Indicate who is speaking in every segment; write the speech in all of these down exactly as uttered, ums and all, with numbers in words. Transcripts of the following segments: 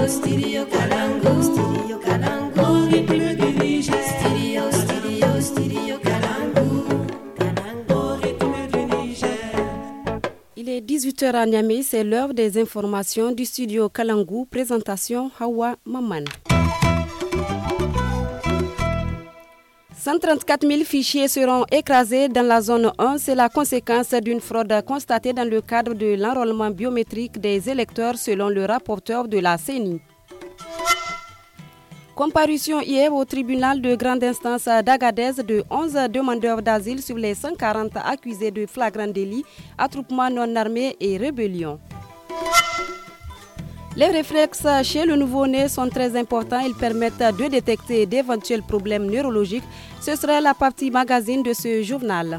Speaker 1: Stereo, stereo Kalangu. Stereo Kalangu. Rythme du Niger. Stereo, stereo, stereo Kalangu. Kalangu. Rythme du Niger.
Speaker 2: Il est dix-huit heures à Niamey, c'est l'heure des informations du studio Kalangu. Présentation Hawa Maman. cent trente-quatre mille fichiers seront écrasés dans la zone un. C'est la conséquence d'une fraude constatée dans le cadre de l'enrôlement biométrique des électeurs selon le rapporteur de la C E N I. Comparution hier au tribunal de grande instance d'Agadez de onze demandeurs d'asile sur les cent quarante accusés de flagrant délit, attroupement non armé et rébellion. Les réflexes chez le nouveau-né sont très importants. Ils permettent de détecter d'éventuels problèmes neurologiques. Ce sera la partie magazine de ce journal.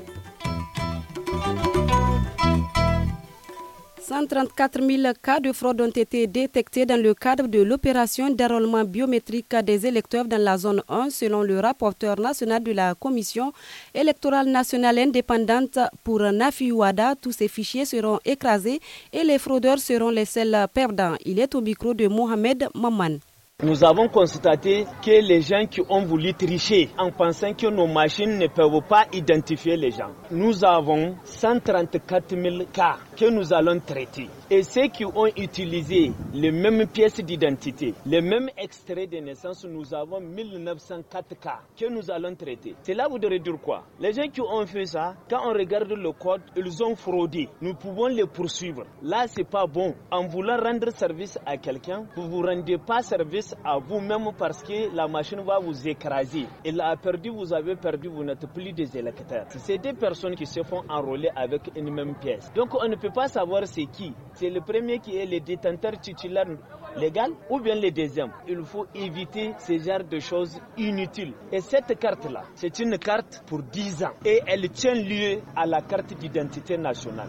Speaker 2: cent trente-quatre mille cas de fraude ont été détectés dans le cadre de l'opération d'enrôlement biométrique des électeurs dans la zone un, selon le rapporteur national de la Commission électorale nationale indépendante pour Nafi Ouada. Tous ces fichiers seront écrasés et les fraudeurs seront les seuls perdants. Il est au micro de Mohamed Maman.
Speaker 3: Nous avons constaté que les gens qui ont voulu tricher en pensant que nos machines ne peuvent pas identifier les gens. Nous avons cent trente-quatre mille cas que nous allons traiter. Et ceux qui ont utilisé les mêmes pièces d'identité, les mêmes extraits de naissance, nous avons mille neuf cent quatre cas que nous allons traiter. Cela voudrait dire quoi? Les gens qui ont fait ça, quand on regarde le code, ils ont fraudé. Nous pouvons les poursuivre. Là, c'est pas bon. En voulant rendre service à quelqu'un, vous ne vous rendez pas service à vous-même parce que la machine va vous écraser. Elle a perdu, vous avez perdu, vous n'êtes plus des électeurs. C'est des personnes qui se font enrôler avec une même pièce. Donc on ne peut pas savoir c'est qui. C'est le premier qui est le détenteur titulaire légal ou bien le deuxième. Il faut éviter ce genre de choses inutiles. Et cette carte-là, c'est une carte pour dix ans et elle tient lieu à la carte d'identité nationale.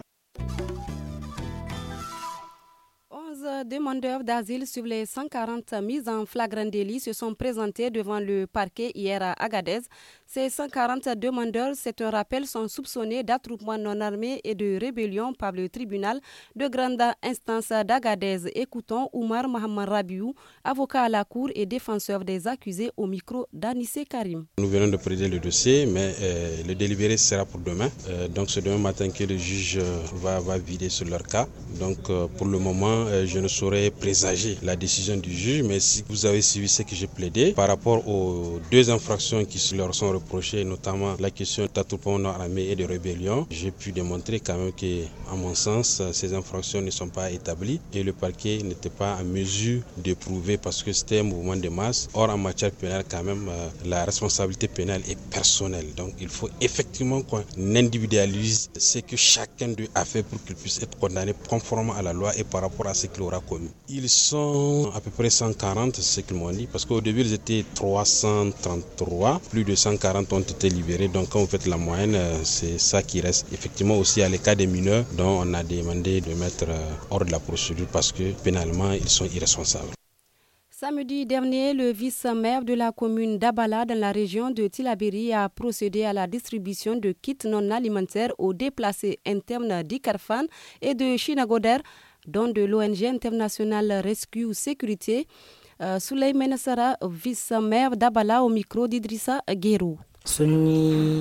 Speaker 2: Demandeurs d'asile sur les cent quarante mises en flagrant délit se sont présentés devant le parquet hier à Agadez. Ces cent quarante demandeurs, c'est un rappel, sont soupçonnés d'attroupement non armé et de rébellion par le tribunal de grande instance d'Agadez. Écoutons Oumar Mohamed Rabiou, avocat à la cour et défenseur des accusés au micro d'Anissé Karim.
Speaker 4: Nous venons de présider le dossier, mais euh, le délibéré sera pour demain. Euh, donc c'est demain matin que le juge euh, va, va vider sur leur cas. Donc euh, pour le moment, euh, je ne saurais présager la décision du juge, mais si vous avez suivi ce que j'ai plaidé par rapport aux deux infractions qui leur sont reprochées, notamment la question d'attroupement non armé et de rébellion, j'ai pu démontrer quand même que, à mon sens, ces infractions ne sont pas établies et le parquet n'était pas en mesure de prouver parce que c'était un mouvement de masse. Or, en matière pénale, quand même, la responsabilité pénale est personnelle. Donc, il faut effectivement qu'on individualise ce que chacun d'eux a fait pour qu'il puisse être condamné conformément à la loi et par rapport à ce qu'il aura commis. Ils sont à peu près cent quarante, c'est ce qu'ils m'ont dit, parce qu'au début, ils étaient trois cent trente-trois, plus de cent quarante ont été libérés. Donc, quand vous faites la moyenne, c'est ça qui reste. Effectivement, aussi, il y a les cas des mineurs dont on a demandé de mettre hors de la procédure parce que pénalement, ils sont irresponsables.
Speaker 2: Samedi dernier, le vice-maire de la commune d'Abala dans la région de Tillabéri a procédé à la distribution de kits non alimentaires aux déplacés internes d'Ikarfan et de Chinagoder, dont de l'O N G internationale Rescue Sécurité. Euh, Souleymane Sara, vice-maire d'Abala, au micro d'Idrissa Guérou.
Speaker 5: Ils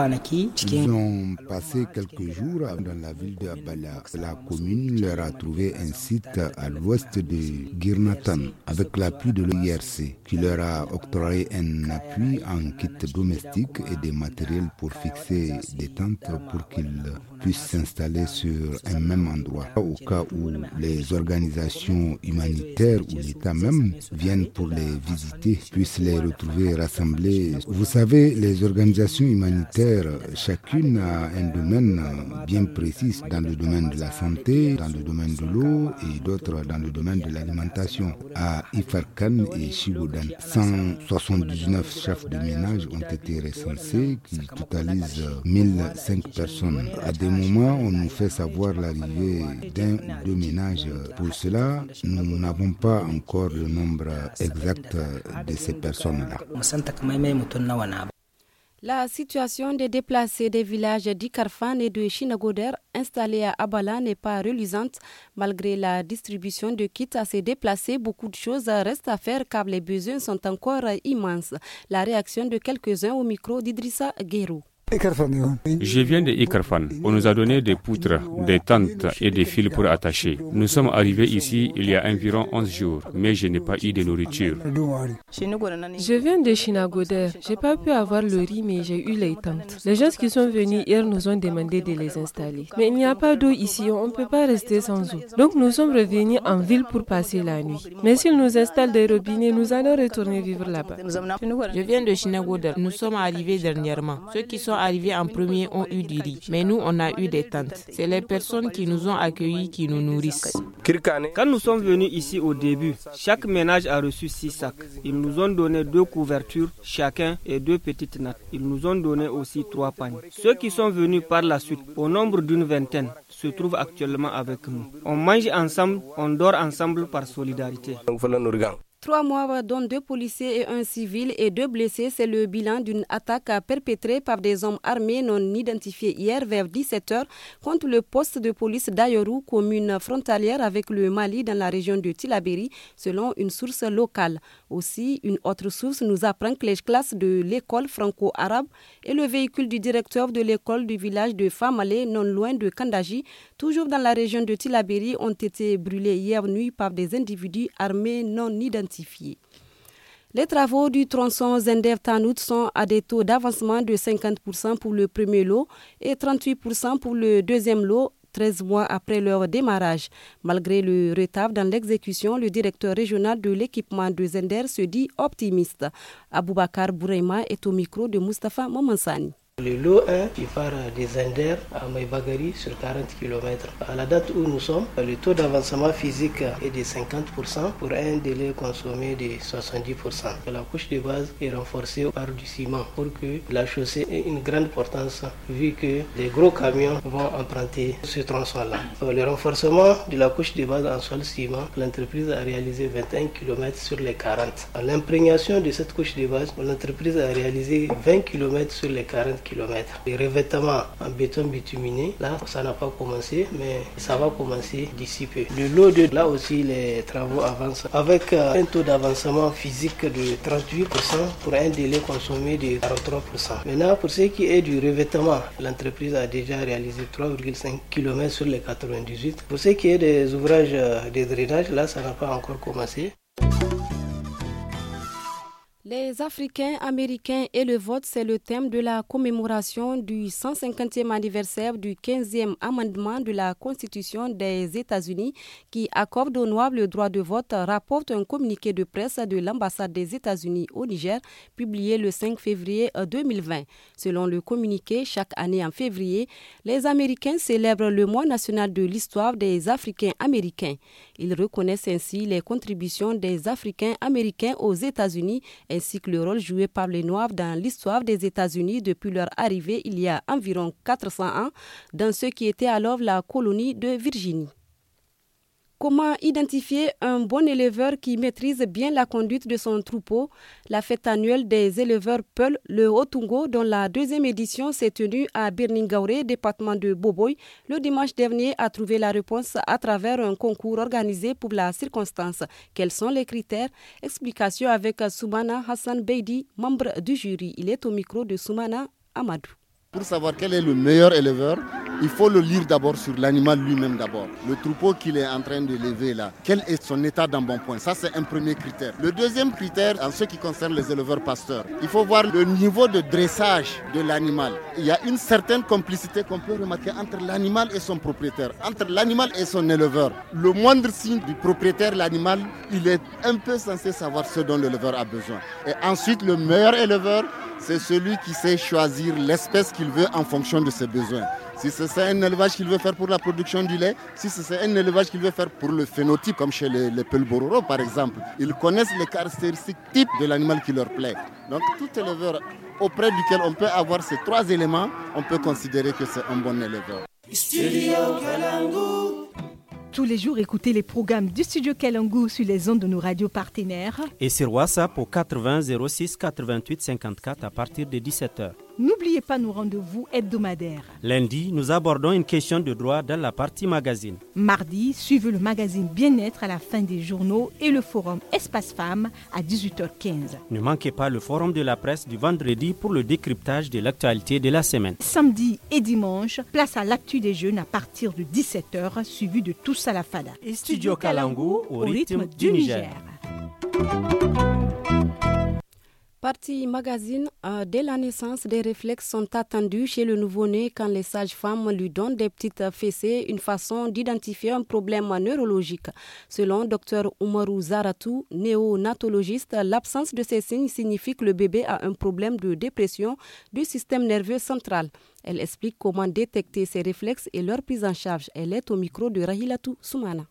Speaker 5: ont passé quelques jours dans la ville de Abala. La commune leur a trouvé un site à l'ouest de Girnatan avec l'appui de l'I R C qui leur a octroyé un appui en kit domestique et des matériels pour fixer des tentes pour qu'ils puissent s'installer sur un même endroit. Au cas où les organisations humanitaires ou l'État même viennent pour les visiter, puissent les retrouver rassemblés. Vous savez, les organisations humanitaires, chacune a un domaine bien précis dans le domaine de la santé, dans le domaine de l'eau et d'autres dans le domaine de l'alimentation. À Ifarkan et Chigodan, cent soixante-dix-neuf chefs de ménage ont été recensés qui totalisent mille cinq personnes. À des moments, on nous fait savoir l'arrivée d'un ou deux ménages. Pour cela, nous n'avons pas encore le nombre exact de ces personnes-là.
Speaker 2: La situation des déplacés des villages d'Ikarfan et de Chinagoder installés à Abala n'est pas reluisante. Malgré la distribution de kits à ces déplacés, beaucoup de choses restent à faire car les besoins sont encore immenses. La réaction de quelques-uns au micro d'Idrissa Guérou.
Speaker 6: Je viens de Ikarfan. On nous a donné des poutres, des tentes et des fils pour attacher. Nous sommes arrivés ici il y a environ onze jours, mais je n'ai pas eu de nourriture.
Speaker 7: Je viens de Chinagoder. J'ai pas pu avoir le riz, mais j'ai eu les tentes. Les gens qui sont venus hier nous ont demandé de les installer. Mais il n'y a pas d'eau ici, on ne peut pas rester sans eau. Donc nous sommes revenus en ville pour passer la nuit. Mais s'ils nous installent des robinets, nous allons retourner vivre là-bas.
Speaker 8: Je viens de Chinagoder. Nous sommes arrivés dernièrement. Ceux qui sont arrivés en premier ont eu du riz, mais nous on a eu des tentes. C'est les personnes qui nous ont accueillis qui nous nourrissent.
Speaker 9: Quand nous sommes venus ici au début, chaque ménage a reçu six sacs. Ils nous ont donné deux couvertures chacun et deux petites nattes. Ils nous ont donné aussi trois pagnes. Ceux qui sont venus par la suite, au nombre d'une vingtaine, se trouvent actuellement avec nous. On mange ensemble, on dort ensemble par solidarité.
Speaker 2: Trois morts, dont deux policiers et un civil, et deux blessés, c'est le bilan d'une attaque perpétrée par des hommes armés non identifiés hier vers dix-sept heures contre le poste de police d'Ayoru, commune frontalière avec le Mali dans la région de Tillabéri, selon une source locale. Aussi, une autre source nous apprend que les classes de l'école franco-arabe et le véhicule du directeur de l'école du village de Famale, non loin de Kandaji, toujours dans la région de Tillabéri, ont été brûlés hier nuit par des individus armés non identifiés. Les travaux du tronçon Zender-Tanout sont à des taux d'avancement de cinquante pour cent pour le premier lot et trente-huit pour cent pour le deuxième lot, treize mois après leur démarrage. Malgré le retard dans l'exécution, le directeur régional de l'équipement de Zender se dit optimiste. Aboubakar Bouraima est au micro de Mustapha Momansani.
Speaker 10: Le lot un qui part des Zender à Maïbagari sur quarante kilomètres. À la date où nous sommes, le taux d'avancement physique est de cinquante pour cent pour un délai consommé de soixante-dix pour cent. La couche de base est renforcée par du ciment pour que la chaussée ait une grande portance vu que les gros camions vont emprunter ce tronçon-là. Le renforcement de la couche de base en sol ciment, l'entreprise a réalisé vingt et un kilomètres sur les quarante. L'imprégnation de cette couche de base, l'entreprise a réalisé vingt kilomètres sur les quarante kilomètres. Les revêtements en béton bituminé, là, ça n'a pas commencé, mais ça va commencer d'ici peu. Le lot deux, là aussi, les travaux avancent avec un taux d'avancement physique de trente-huit pour cent pour un délai consommé de quarante-trois pour cent. Maintenant, pour ce qui est du revêtement, l'entreprise a déjà réalisé trois virgule cinq kilomètres sur les quatre-vingt-dix-huit. Pour ce qui est des ouvrages de drainage, là, ça n'a pas encore commencé.
Speaker 2: Les Africains américains et le vote, c'est le thème de la commémoration du cent cinquantième anniversaire du quinzième amendement de la Constitution des États-Unis qui accorde aux Noirs le droit de vote, rapporte un communiqué de presse de l'ambassade des États-Unis au Niger, publié le cinq février deux mille vingt. Selon le communiqué, chaque année en février, les Américains célèbrent le mois national de l'histoire des Africains américains. Ils reconnaissent ainsi les contributions des Africains américains aux États-Unis ainsi que le rôle joué par les Noirs dans l'histoire des États-Unis depuis leur arrivée il y a environ quatre cents ans dans ce qui était alors la colonie de Virginie. Comment identifier un bon éleveur qui maîtrise bien la conduite de son troupeau? La fête annuelle des éleveurs Peul, le Otungo, dont la deuxième édition s'est tenue à Birningaure, département de Boboy, le dimanche dernier, a trouvé la réponse à travers un concours organisé pour la circonstance. Quels sont les critères? Explication avec Soumana Hassan Beidi, membre du jury. Il est au micro de Soumana Amadou.
Speaker 11: Pour savoir quel est le meilleur éleveur, il faut le lire d'abord sur l'animal lui-même d'abord. Le troupeau qu'il est en train de lever là, quel est son état d'embonpoint? Ça, c'est un premier critère. Le deuxième critère, en ce qui concerne les éleveurs pasteurs, il faut voir le niveau de dressage de l'animal. Il y a une certaine complicité qu'on peut remarquer entre l'animal et son propriétaire, entre l'animal et son éleveur. Le moindre signe du propriétaire, l'animal, il est un peu censé savoir ce dont l'éleveur a besoin. Et ensuite, le meilleur éleveur, c'est celui qui sait choisir l'espèce qu'il veut en fonction de ses besoins. Si c'est un élevage qu'il veut faire pour la production du lait, si c'est un élevage qu'il veut faire pour le phénotype, comme chez les, les Pelbororo par exemple, ils connaissent les caractéristiques types de l'animal qui leur plaît. Donc tout éleveur auprès duquel on peut avoir ces trois éléments, on peut considérer que c'est un bon éleveur. Studio
Speaker 12: Kalangu. Tous les jours, écoutez les programmes du Studio Kalangu sur les ondes de nos radios partenaires.
Speaker 13: Et sur WhatsApp au quatre-vingts zéro six quatre-vingt-huit cinquante-quatre à partir de dix-sept heures.
Speaker 12: N'oubliez pas nos rendez-vous hebdomadaires.
Speaker 13: Lundi, nous abordons une question de droit dans la partie magazine.
Speaker 12: Mardi, suivez le magazine Bien-être à la fin des journaux et le forum Espace Femmes à dix-huit heures quinze.
Speaker 13: Ne manquez pas le forum de la presse du vendredi pour le décryptage de l'actualité de la semaine.
Speaker 12: Samedi et dimanche, place à l'actu des jeunes à partir de dix-sept heures, suivi de Tous à la Fada.
Speaker 13: Et Studio Kalangu au rythme du Niger.
Speaker 2: Partie magazine, euh, dès la naissance, des réflexes sont attendus chez le nouveau-né quand les sages-femmes lui donnent des petites fessées, une façon d'identifier un problème neurologique. Selon Dr Oumarou Zaratou, néonatologiste, l'absence de ces signes signifie que le bébé a un problème de dépression du système nerveux central. Elle explique comment détecter ces réflexes et leur prise en charge. Elle est au micro de Rahilatou Soumana.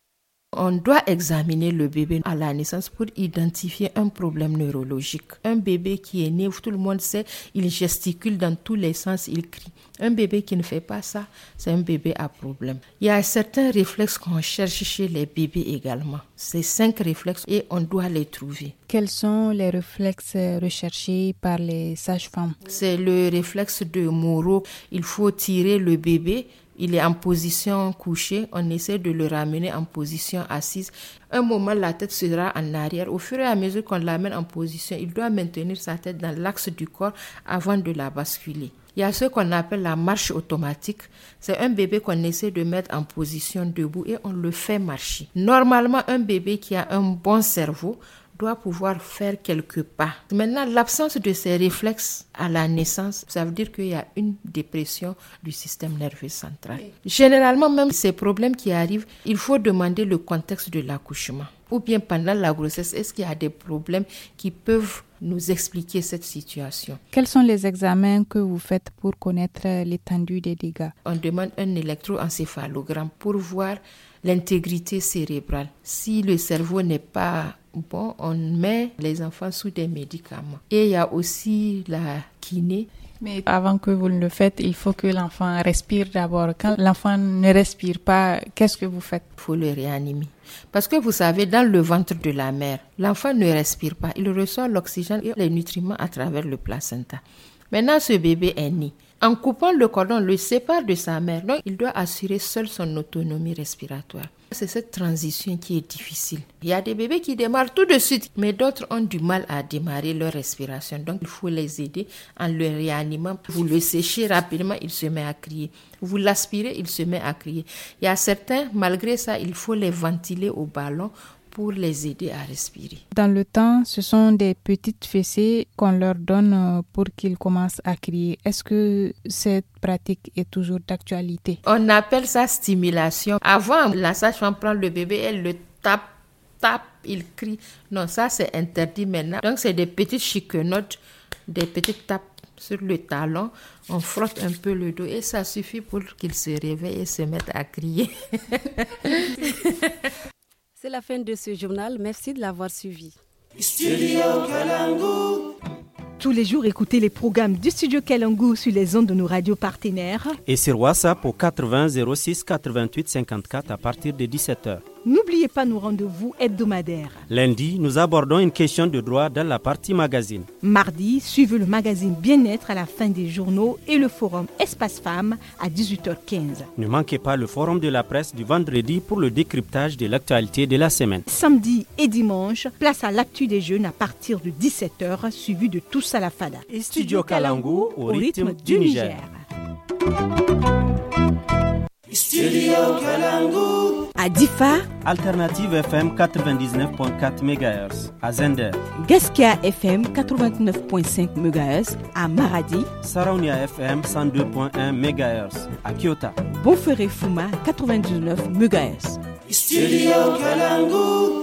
Speaker 8: On doit examiner le bébé à la naissance pour identifier un problème neurologique. Un bébé qui est né, tout le monde sait, il gesticule dans tous les sens, il crie. Un bébé qui ne fait pas ça, c'est un bébé à problème. Il y a certains réflexes qu'on cherche chez les bébés également. C'est cinq réflexes et on doit les trouver.
Speaker 14: Quels sont les réflexes recherchés par les sages-femmes?
Speaker 8: C'est le réflexe de Moro. Il faut tirer le bébé. Il est en position couchée, on essaie de le ramener en position assise. Un moment, la tête sera en arrière. Au fur et à mesure qu'on l'amène en position, il doit maintenir sa tête dans l'axe du corps avant de la basculer. Il y a ce qu'on appelle la marche automatique. C'est un bébé qu'on essaie de mettre en position debout et on le fait marcher. Normalement, un bébé qui a un bon cerveau doit pouvoir faire quelques pas. Maintenant, l'absence de ces réflexes à la naissance, ça veut dire qu'il y a une dépression du système nerveux central. Généralement, même ces problèmes qui arrivent, il faut demander le contexte de l'accouchement. Ou bien pendant la grossesse, est-ce qu'il y a des problèmes qui peuvent nous expliquer cette situation?
Speaker 14: Quels sont les examens que vous faites pour connaître l'étendue des dégâts?
Speaker 8: On demande un électroencéphalogramme pour voir l'intégrité cérébrale. Si le cerveau n'est pas bon, on met les enfants sous des médicaments. Et il y a aussi la kiné.
Speaker 14: Mais avant que vous le faites, il faut que l'enfant respire d'abord. Quand l'enfant ne respire pas, qu'est-ce que vous faites?
Speaker 8: Il faut le réanimer. Parce que vous savez, dans le ventre de la mère, l'enfant ne respire pas. Il reçoit l'oxygène et les nutriments à travers le placenta. Maintenant, ce bébé est né. En coupant le cordon, on le sépare de sa mère. Donc, il doit assurer seul son autonomie respiratoire. C'est cette transition qui est difficile. Il y a des bébés qui démarrent tout de suite, mais d'autres ont du mal à démarrer leur respiration. Donc, il faut les aider en le réanimant. Vous le séchez rapidement, il se met à crier. Vous l'aspirez, il se met à crier. Il y a certains, malgré ça, il faut les ventiler au ballon pour les aider à respirer.
Speaker 14: Dans le temps, ce sont des petites fessées qu'on leur donne pour qu'ils commencent à crier. Est-ce que cette pratique est toujours d'actualité?
Speaker 8: On appelle ça stimulation. Avant, la sage-femme prend le bébé, elle le tape, tape, il crie. Non, ça c'est interdit maintenant. Donc c'est des petites chiquenottes, des petites tapes sur le talon. On frotte un peu le dos et ça suffit pour qu'il se réveille et se mette à crier.
Speaker 2: C'est la fin de ce journal. Merci de l'avoir suivi.
Speaker 1: Studio Kalangu.
Speaker 12: Tous les jours, écoutez les programmes du Studio Kalangu sur les ondes de nos radios partenaires.
Speaker 13: Et sur WhatsApp au quatre-vingts zéro six quatre-vingt-huit cinquante-quatre à partir de dix-sept heures.
Speaker 12: N'oubliez pas nos rendez-vous hebdomadaires.
Speaker 13: Lundi, nous abordons une question de droit dans la partie magazine.
Speaker 12: Mardi, suivez le magazine Bien-être à la fin des journaux et le forum Espace Femmes à dix-huit heures quinze.
Speaker 13: Ne manquez pas le forum de la presse du vendredi pour le décryptage de l'actualité de la semaine.
Speaker 12: Samedi et dimanche, place à l'actu des jeunes à partir de dix-sept heures, suivi de Tous à la Fada.
Speaker 13: Et Studio Kalangu au rythme du Niger.
Speaker 1: Studio Kalangu.
Speaker 12: À Difa,
Speaker 13: Alternative F M quatre-vingt-dix-neuf virgule quatre mégahertz. À Zender,
Speaker 12: Gaskia F M quatre-vingt-neuf virgule cinq mégahertz. À Maradi,
Speaker 13: Saraunia F M cent deux virgule un mégahertz. À Kyoto,
Speaker 12: Bonferré Fuma quatre-vingt-dix-neuf mégahertz.
Speaker 1: Studio Kalangu.